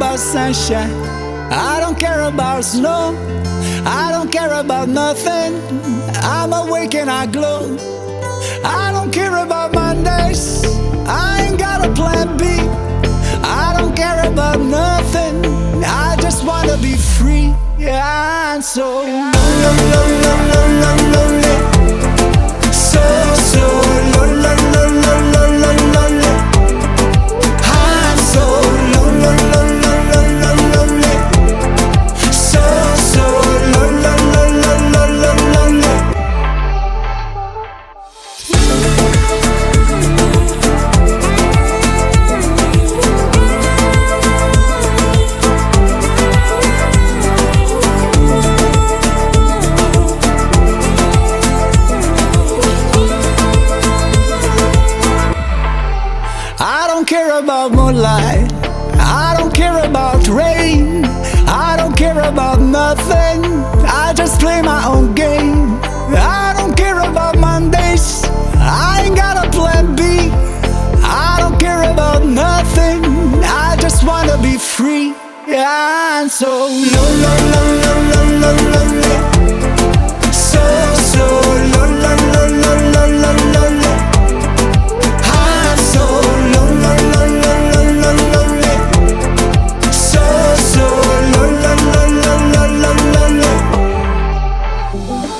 about sunshine, I don't care about snow, I don't care about nothing. I'm awake and I glow. I don't care about Mondays, I ain't got a plan B. I don't care about nothing, I just wanna be free. Yeah, I'm so lonely. So lonely. I'm so lonely. So lonely. I don't care about moonlight, I don't care about rain, I don't care about nothing, I just play my own game. I don't care about Mondays, I ain't got a plan B. I don't care about nothing, I just wanna be free. Yeah, I'm so lonely. So lonely. I'm so lonely. So lonely.